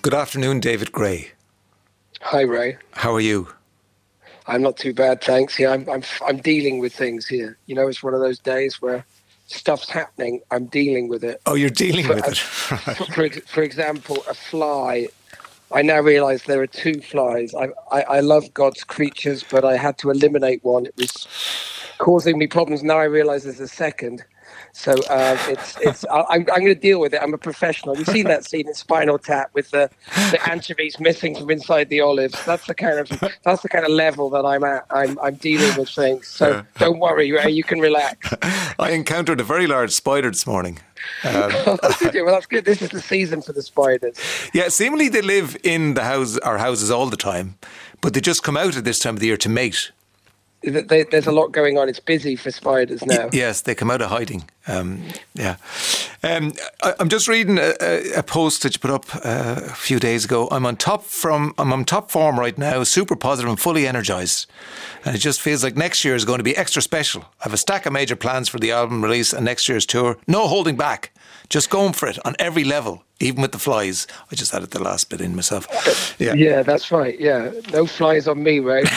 Good afternoon, David Gray. Hi, Ray. How are you? I'm not too bad, thanks. Yeah, I'm dealing with things here. You know, it's one of those days where stuff's happening. I'm dealing with it. Oh, you're dealing with it. For example, a fly. I now realise there are two flies. I love God's creatures, but I had to eliminate one. It was causing me problems. Now I realise there's a second. So I'm going to deal with it. I'm a professional. You've seen that scene in Spinal Tap with the anchovies missing from inside the olives. That's the kind of level that I'm at. I'm dealing with things. So don't worry, Ray. You can relax. I encountered a very large spider this morning. Well, that's good. This is the season for the spiders. Yeah, seemingly they live in our houses all the time, but they just come out at this time of the year to mate. There's a lot going on. It's busy for spiders now. Yes, they come out of hiding. I'm just reading a post that you put up a few days ago. I'm on top form right now, super positive and fully energised. And it just feels like next year is going to be extra special. I have a stack of major plans for the album release and next year's tour. No holding back. Just going for it on every level, even with the flies. I just added the last bit in myself. Yeah, that's right. Yeah, no flies on me, Ray.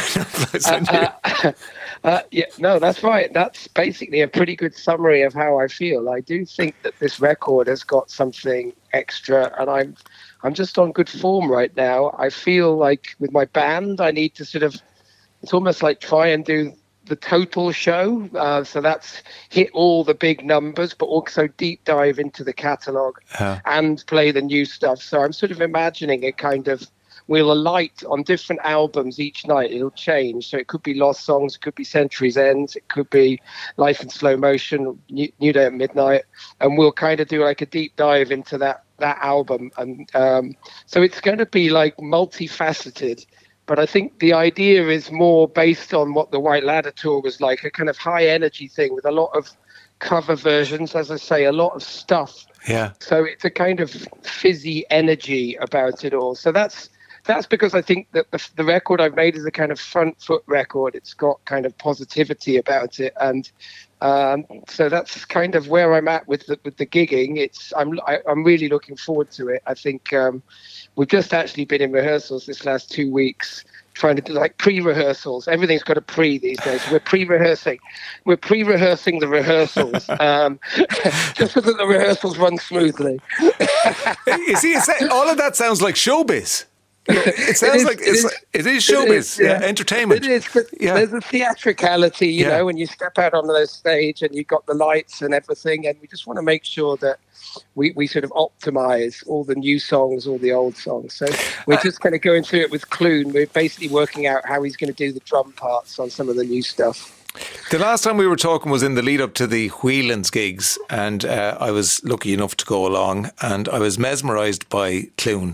Yeah, no, that's right. That's basically a pretty good summary of how I feel. I do think that this record has got something extra, and I'm just on good form right now. I feel like with my band, I need to sort of, it's almost like try and do the total show. So that's hit all the big numbers, but also deep dive into the catalogue and play the new stuff. So I'm sort of imagining a kind of, we'll alight on different albums each night. It'll change. So it could be Lost Songs, it could be Century's Ends, it could be Life in Slow Motion, New Day at Midnight. And we'll kind of do like a deep dive into that album. And so it's going to be like multifaceted. But I think the idea is more based on what the White Ladder tour was like, a kind of high energy thing with a lot of cover versions, as I say, a lot of stuff. Yeah. So it's a kind of fizzy energy about it all. So that's because I think that the record I've made is a kind of front foot record. It's got kind of positivity about it. And so that's kind of where I'm at with the gigging. I'm really looking forward to it. I think we've just actually been in rehearsals this last 2 weeks, trying to do like pre-rehearsals. Everything's got a pre these days. We're pre-rehearsing the rehearsals, just so that the rehearsals run smoothly. You see, all of that sounds like showbiz. It sounds like it is showbiz, entertainment. It is, but there's a theatricality, you know, when you step out on the stage and you've got the lights and everything, and we just want to make sure that we sort of optimize all the new songs, all the old songs. So we're just kind of going through it with Clune. We're basically working out how he's going to do the drum parts on some of the new stuff. The last time we were talking was in the lead up to the Whelan's gigs, and I was lucky enough to go along, and I was mesmerised by Clune,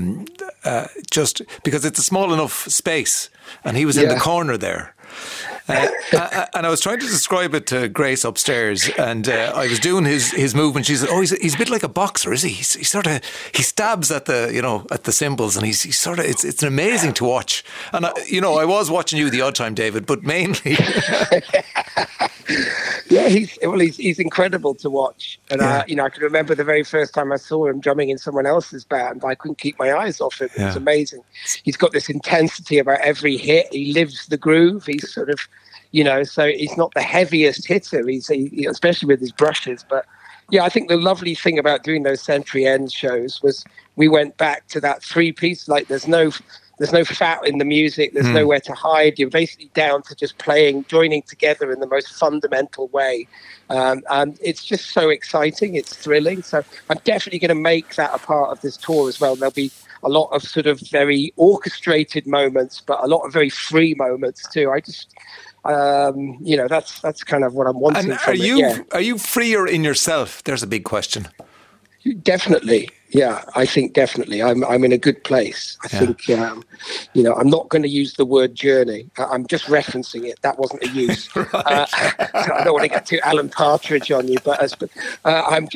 just because it's a small enough space, and he was in the corner there. And I was trying to describe it to Grace upstairs, and I was doing his movement. She said, "Oh, he's a bit like a boxer, is he? He stabs at the cymbals, and he's sort of it's amazing to watch." And I was watching you the odd time, David, but mainly. Yeah, he's incredible to watch, and I can remember the very first time I saw him drumming in someone else's band. I couldn't keep my eyes off him. It was amazing. He's got this intensity about every hit. He lives the groove. He's sort of, so he's not the heaviest hitter. He's especially with his brushes, but. Yeah, I think the lovely thing about doing those Century End shows was we went back to that three-piece. Like, there's no fat in the music. There's nowhere to hide. You're basically down to just playing, joining together in the most fundamental way. And it's just so exciting. It's thrilling. So I'm definitely going to make that a part of this tour as well. There'll be a lot of sort of very orchestrated moments, but a lot of very free moments too. I just... that's kind of what I'm wanting. And are you freer in yourself? There's a big question. Definitely. Yeah, I think definitely. I'm in a good place. I think, I'm not going to use the word journey. I'm just referencing it. That wasn't a use. So I don't want to get too Alan Partridge on you, but I'm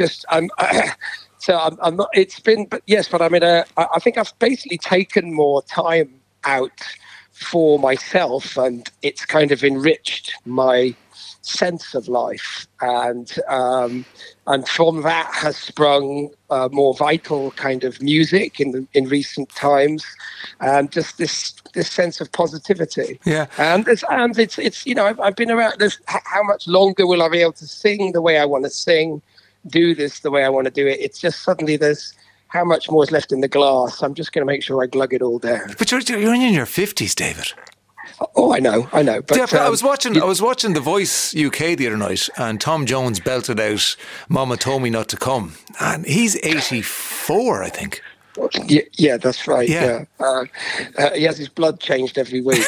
not, it's been, but yes, but I think I've basically taken more time out for myself, and it's kind of enriched my sense of life, and from that has sprung more vital kind of music in recent times, and just this sense of positivity. Yeah, and it's I've been around. How much longer will I be able to sing the way I want to sing, do this the way I want to do it? It's just suddenly there's how much more is left in the glass. I'm just going to make sure I glug it all down. But you're in your 50s, David. Oh, I know. But yeah, I was watching The Voice UK the other night, and Tom Jones belted out "Mama Told Me Not to Come," and he's 84, I think. Yeah, that's right. Yeah, he has his blood changed every week.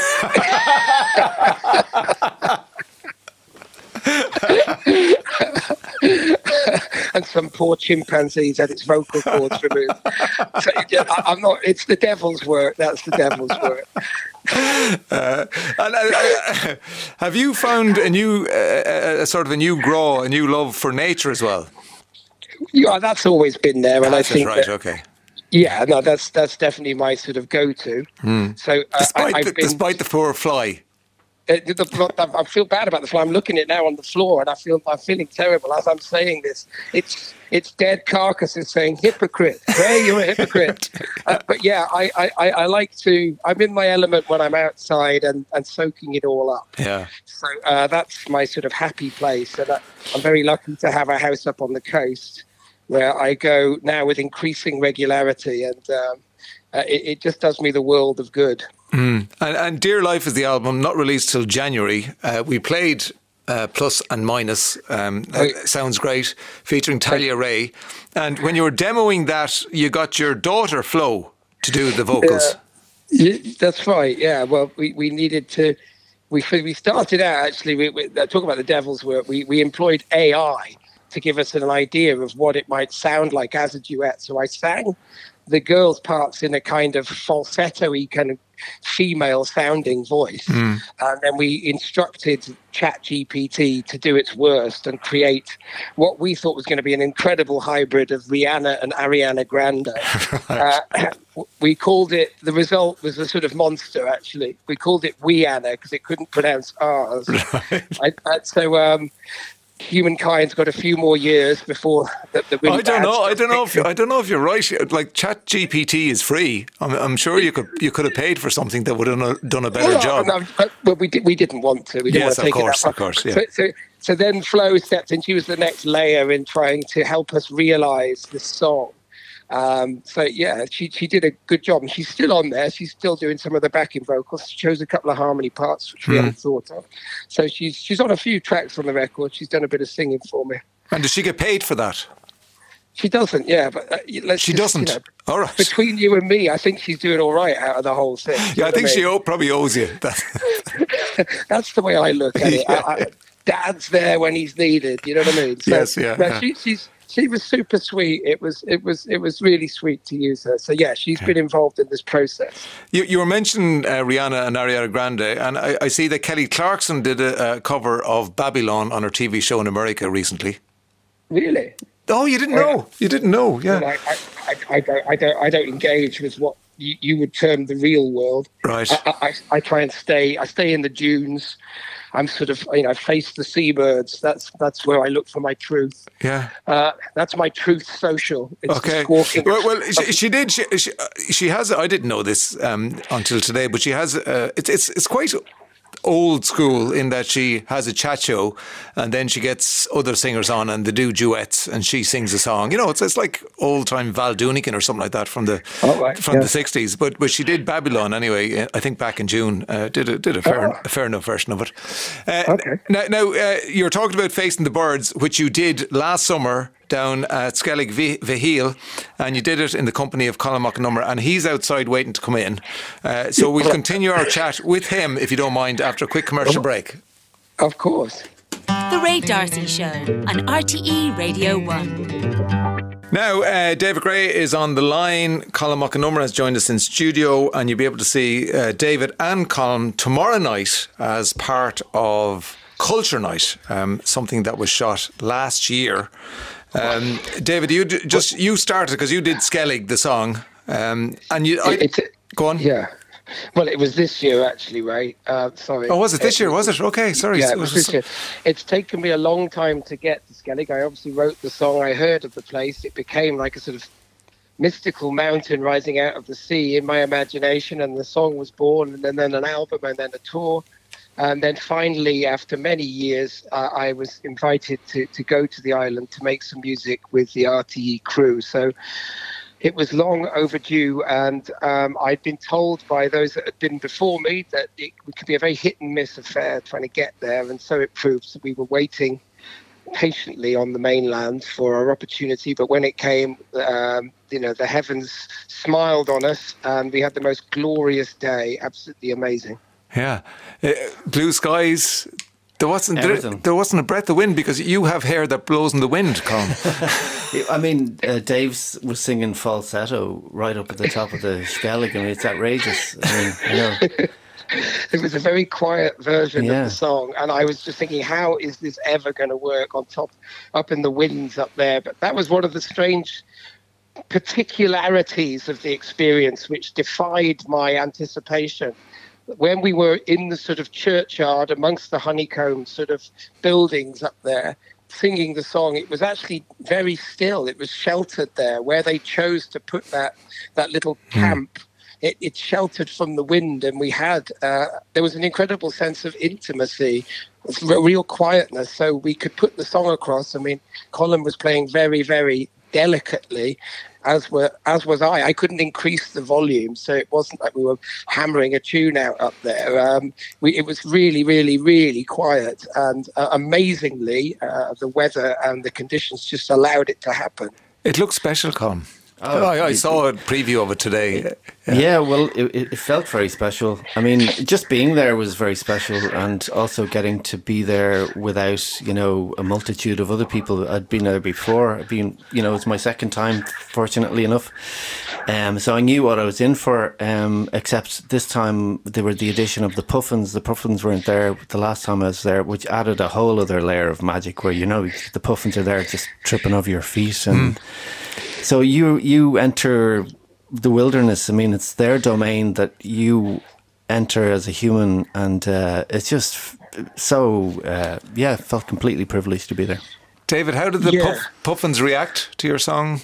And some poor chimpanzee's had its vocal cords removed. So, I'm not. It's the devil's work. That's the devil's work. Have you found a new sort of a new love for nature as well? Yeah, that's always been there, and I think right. Okay. Yeah, no, that's definitely my sort of go-to. So despite the poor fly. I feel bad about the fly. I'm looking at it now on the floor, and I'm feeling terrible as I'm saying this. It's dead carcasses saying "hypocrite." Hey, you're a hypocrite. But yeah, I like to. I'm in my element when I'm outside and soaking it all up. Yeah. So that's my sort of happy place, and I'm very lucky to have a house up on the coast where I go now with increasing regularity, and it just does me the world of good. And Dear Life is the album, not released till January. We played Plus and Minus, sounds great, featuring Talia Ray. And when you were demoing that, you got your daughter Flo to do the vocals. That's right, yeah. Well, we needed to... We started out, actually, we talk about the devil's work, we employed AI to give us an idea of what it might sound like as a duet. So I sang the girls' parts in a kind of falsetto-y kind of female-sounding voice. And then we instructed ChatGPT to do its worst and create what we thought was going to be an incredible hybrid of Rihanna and Ariana Grande. We called it, the result was a sort of monster, actually. We called it Weanna because it couldn't pronounce R's. Right. So humankind's got a few more years before the really I don't know if you're right. Like ChatGPT is free. I'm sure you could have paid for something that would have done a better job. But we didn't want to. We didn't want to take it that far. Of course. Yeah. So then Flo stepped in. She was the next layer in trying to help us realise this song. She did a good job, and she's still on there. She's still doing some of the backing vocals. She chose a couple of harmony parts which we hadn't thought of. So she's on a few tracks on the record. She's done a bit of singing for me. And does she get paid for that? She doesn't, yeah. But she doesn't. All right. Between you and me, I think she's doing all right out of the whole thing. Yeah, I think she probably owes you that. That's the way I look at it. Yeah. Dad's there when he's needed. You know what I mean? So, yes, yeah. She was super sweet. It was really sweet to use her. So yeah, she's been involved in this process. You were mentioning Rihanna and Ariana Grande, and I see that Kelly Clarkson did a cover of Babylon on her TV show in America recently. Really? Oh, you didn't know? You didn't know? Yeah. I don't engage with what you would term the real world. Right. I try and stay in the dunes. I'm sort of, face the seabirds. That's where I look for my truth. Yeah. That's my truth social. It's okay. Well, she did. She has. I didn't know this until today, but she has. It's quite old school in that she has a chat show, and then she gets other singers on and they do duets, and she sings a song. It's like old time Val Doonican or something like that from the 60s. But she did Babylon anyway. I think back in June. Did a fair enough version of it. Okay. Now you're talking about Facing the Birds, which you did last summer down at Skellig Vihil, and you did it in the company of Colin McNummer, and he's outside waiting to come in. So we'll continue our chat with him, if you don't mind, after a quick commercial break. Of course. The Ray D'Arcy Show on RTE Radio 1. Now, David Gray is on the line. Colin McNummer has joined us in studio, and you'll be able to see David and Colin tomorrow night as part of Culture Night, something that was shot last year. David, you started because you did Skellig, the song, and go on. Yeah. Well, it was this year actually, Ray. Sorry. Oh, was it this year? Was it? Okay, sorry. Yeah, it was this year. It's taken me a long time to get to Skellig. I obviously wrote the song. I heard of the place. It became like a sort of mystical mountain rising out of the sea in my imagination, and the song was born, and then an album, and then a tour. And then finally, after many years, I was invited to go to the island to make some music with the RTE crew. So it was long overdue, and I'd been told by those that had been before me that it could be a very hit and miss affair trying to get there, and so it proved. So we were waiting patiently on the mainland for our opportunity, but when it came, the heavens smiled on us, and we had the most glorious day. Absolutely amazing. Yeah, blue skies. There wasn't a breath of wind, because you have hair that blows in the wind, Colm. I mean, Dave was singing falsetto right up at the top of the Skellig. I mean, it's outrageous. I mean, I know. It was a very quiet version of the song, and I was just thinking, how is this ever going to work on top, up in the winds up there? But that was one of the strange particularities of the experience, which defied my anticipation. When we were in the sort of churchyard amongst the honeycomb sort of buildings up there, singing the song, it was actually very still. It was sheltered there, where they chose to put that little camp. It sheltered from the wind, and we had there was an incredible sense of intimacy, real quietness, so we could put the song across. I mean, Colin was playing very, very delicately, as was I. I couldn't increase the volume, so it wasn't like we were hammering a tune out up there. It was really, really, really quiet, and amazingly, the weather and the conditions just allowed it to happen. It looks special, Colm. I saw a preview of it today. Yeah, well, it felt very special. I mean, just being there was very special, and also getting to be there without, a multitude of other people. I'd been there before. It's my second time, fortunately enough. So I knew what I was in for, except this time there were the addition of the Puffins. The Puffins weren't there the last time I was there, which added a whole other layer of magic where, the Puffins are there just tripping over your feet. And so you enter the wilderness. I mean, it's their domain that you enter as a human, and it's just so, felt completely privileged to be there. David, how did the Puffins react to your song?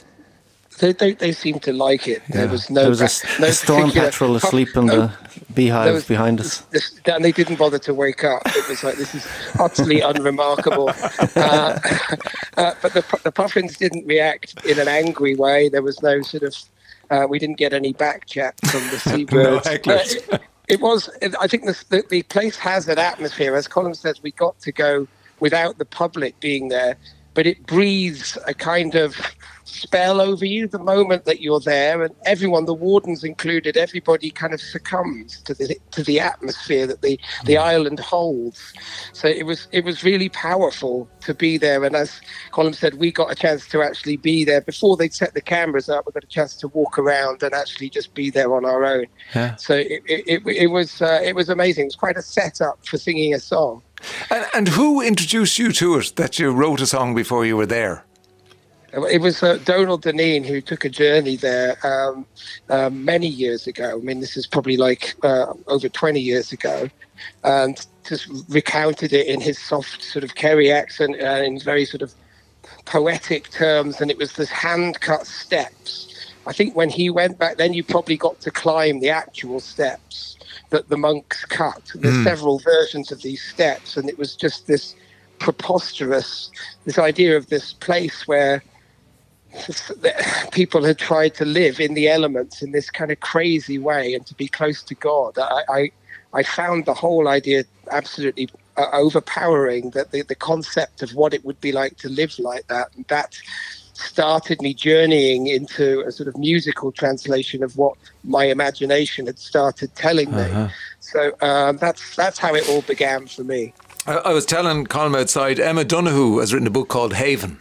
They seemed to like it. Yeah. There was a storm petrel asleep in the beehive behind us. And they didn't bother to wake up. It was like, this is utterly unremarkable. But the Puffins didn't react in an angry way. There was no sort of, we didn't get any back chat from the seabirds. I think the place has an atmosphere. As Colin says, we got to go without the public being there, but it breathes a kind of spell over you the moment that you're there, and everyone, the wardens included, everybody kind of succumbs to the atmosphere that the island holds. So it was really powerful to be there, and as Colin said, we got a chance to actually be there before they'd set the cameras up. We got a chance to walk around and actually just be there on our own. Yeah. So it was amazing. It was quite a setup for singing a song. And who introduced you to it, that you wrote a song before you were there? It was Donald Deneen who took a journey there many years ago. I mean, this is probably like over 20 years ago, and just recounted it in his soft sort of Kerry accent and in very sort of poetic terms. And it was this hand-cut steps. I think when he went back then, you probably got to climb the actual steps that the monks cut. There's several versions of these steps, and it was just this preposterous, this idea of this place where people had tried to live in the elements in this kind of crazy way and to be close to God. I found the whole idea absolutely overpowering, that the concept of what it would be like to live like that. And that started me journeying into a sort of musical translation of what my imagination had started telling me. So that's how it all began for me. I was telling Colm outside, Emma Donoghue has written a book called Haven,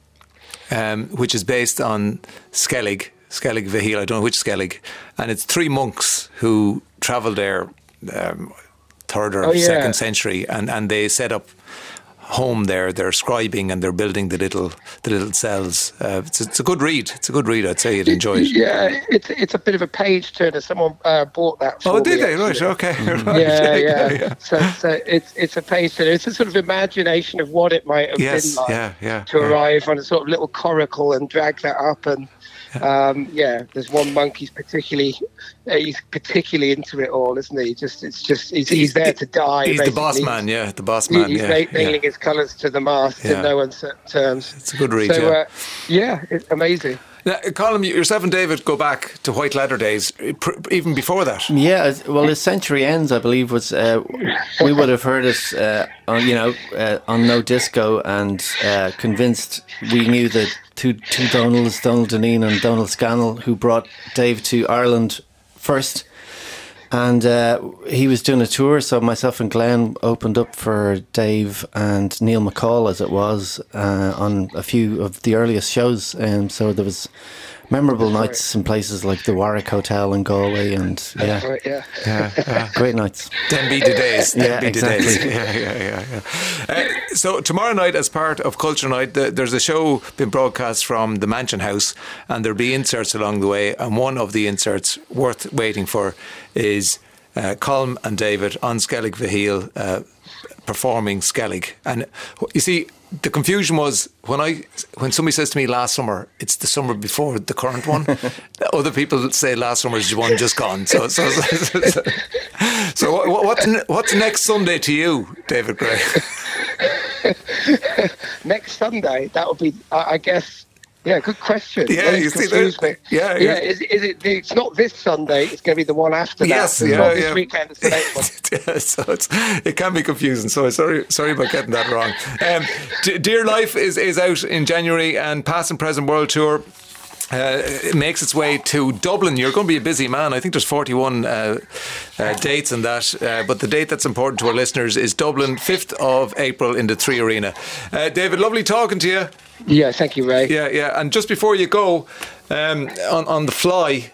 which is based on Skellig Vahil, I don't know which Skellig, and it's 3 monks who travelled there 3rd or 2nd century, and they set up home there. They're scribing and they're building the little cells. It's a good read. It's a good read. I'd say you'd enjoy it. Yeah, it's a bit of a page turner. Someone bought that for me. Oh, did they? Actually. Right. Okay. Right. Yeah. So it's a page turner. It's a sort of imagination of what it might have been like to arrive on a sort of little coracle and drag that up and. There's one monk. He's particularly into it all, isn't he? He's there to die. He's the boss man. Yeah, the boss man. He's nailing his colours to the mast in no uncertain terms. It's a good read. So, it's amazing. Now, Colin, yourself and David go back to White Leather days, even before that. Yeah, well, his Century Ends, I believe, was we would have heard it on No Disco, and convinced we knew the two Donalds, Donald Deneen and Donald Scannell, who brought Dave to Ireland first. And he was doing a tour, so myself and Glenn opened up for Dave and Neil McCall, as it was, on a few of the earliest shows. And so there was memorable nights in places like the Warwick Hotel in Galway, and great nights. Them be the days. Exactly. Yeah. So tomorrow night, as part of Culture Night, there's a show being broadcast from the Mansion House, and there'll be inserts along the way. And one of the inserts worth waiting for is Colm and David on Skellig Vaheel performing Skellig. And you see, the confusion was when somebody says to me last summer, it's the summer before the current one. Other people say last summer is the one just gone. So what's next Sunday to you, David Gray? Next Sunday, that will be, I guess. Yeah, good question. Yeah, you see that? Yeah. Is it? It's not this Sunday. It's going to be the one after that. Yes, it's not this weekend. It's the next one. So it can be confusing. So sorry about getting that wrong. Dear Life is out in January, and Past and Present World Tour. It makes its way to Dublin. You're going to be a busy man. I think there's 41 dates in that. But the date that's important to our listeners is Dublin, 5th of April in the 3 Arena. David, lovely talking to you. Yeah, thank you, Ray. Yeah. And just before you go, on the fly,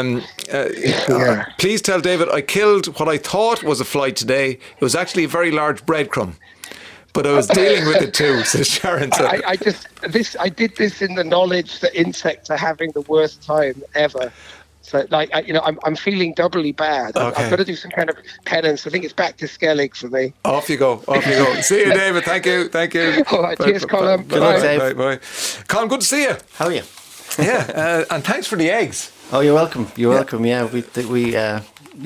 please tell David I killed what I thought was a fly today. It was actually a very large breadcrumb. But I was dealing with it too, says Sharon. I did this in the knowledge that insects are having the worst time ever. So, I'm feeling doubly bad. Okay. I've got to do some kind of penance. I think it's back to Skellig for me. Off you go. See you, David. Thank you. All right, cheers, Colin. Bye. Colin, good to see you. How are you? Yeah, and thanks for the eggs. Oh, you're welcome. Yeah,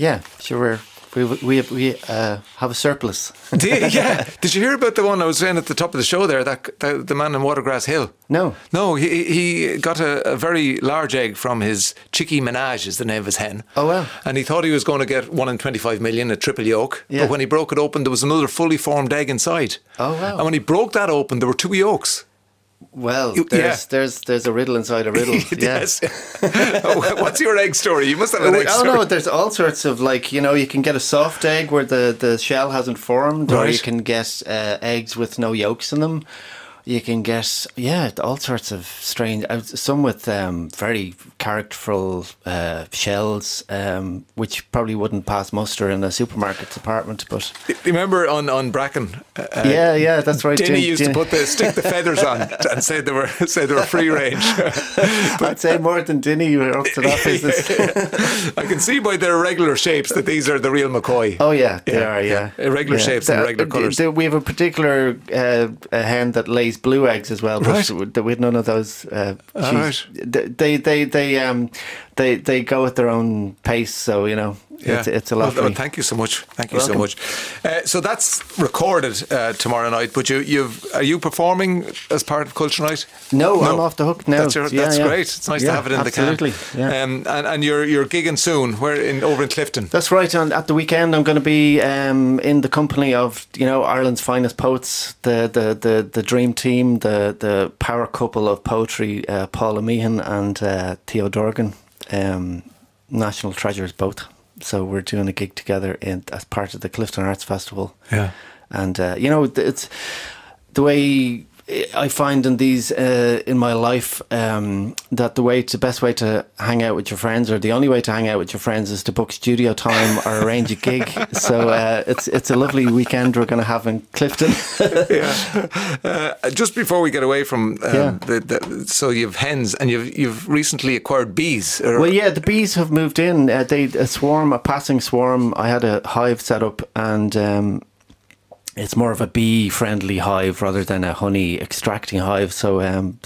we have a surplus. Did you hear about the one I was saying at the top of the show there, that the man in Watergrass Hill? No, he got a very large egg from his Chicky Minaj, is the name of his hen. Oh, wow. And he thought he was going to get 1 in 25 million, a triple yolk. Yeah. But when he broke it open, there was another fully formed egg inside. Oh, wow. And when he broke that open, there were 2 yolks. Well, there's a riddle inside a riddle. Yes. What's your egg story? You must have an egg story. Oh no, there's all sorts of, you can get a soft egg where the shell hasn't formed, right. Or you can get eggs with no yolks in them. You can get all sorts of strange, some with very characterful shells, which probably wouldn't pass muster in a supermarket department. But remember on Bracken? Yeah, that's right. Dinny used to stick the feathers on and say they were free range. I'd say more than Dinny were up to that business. I can see by their irregular shapes that these are the real McCoy. Oh yeah, they are. Yeah, irregular shapes and irregular colours. We have a particular hen that lays blue eggs as well, but we had none of those. Right. They go at their own pace, so it's a lot. Well, thank you so much. So much. So that's recorded tomorrow night. But are you performing as part of Culture Night? No, I'm off the hook now. That's great. It's nice to have it in the can. Absolutely. Yeah. And you're gigging soon. We're over in Clifton. That's right. And at the weekend, I'm going to be in the company of Ireland's finest poets, the dream team, the power couple of poetry, Paula Meehan and Theo Dorgan, national treasures both. So we're doing a gig together as part of the Clifton Arts Festival. Yeah. And, it's the way I find in these in my life that the best way to hang out with your friends, or the only way to hang out with your friends, is to book studio time or arrange a gig. So it's a lovely weekend we're going to have in Clifton. Just before we get away from so you've hens, and you've recently acquired bees. Well, yeah, the bees have moved in. A passing swarm. I had a hive set up, and it's more of a bee-friendly hive rather than a honey extracting hive. So,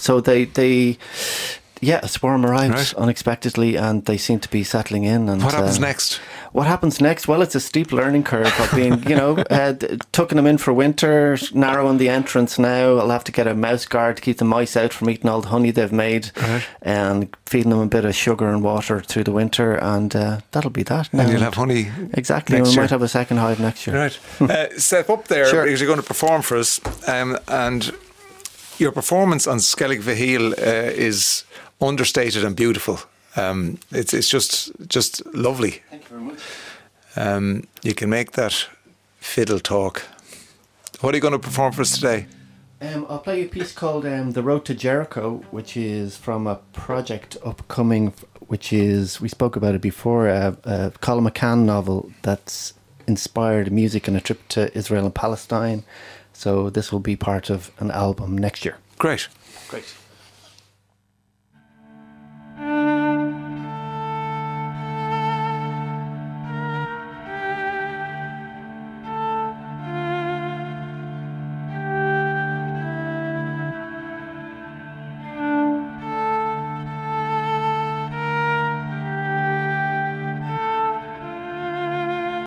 a swarm arrived unexpectedly, and they seem to be settling in. And what happens next? What happens next? Well, it's a steep learning curve of being, tucking them in for winter, narrowing the entrance now. I'll have to get a mouse guard to keep the mice out from eating all the honey they've made, and feeding them a bit of sugar and water through the winter, and that'll be that. And you'll have honey. Exactly, and we might have a second hive next year. Right. Step up there, because you're going to perform for us, and your performance on Skellig Vaheel is understated and beautiful. It's just lovely. Thank you very much. You can make that fiddle talk. What are you going to perform for us today? I'll play you a piece called The Road to Jericho, which is from a project upcoming, which is, we spoke about it before, a Colin McCann novel that's inspired music and a trip to Israel and Palestine. So this will be part of an album next year. Great. Great.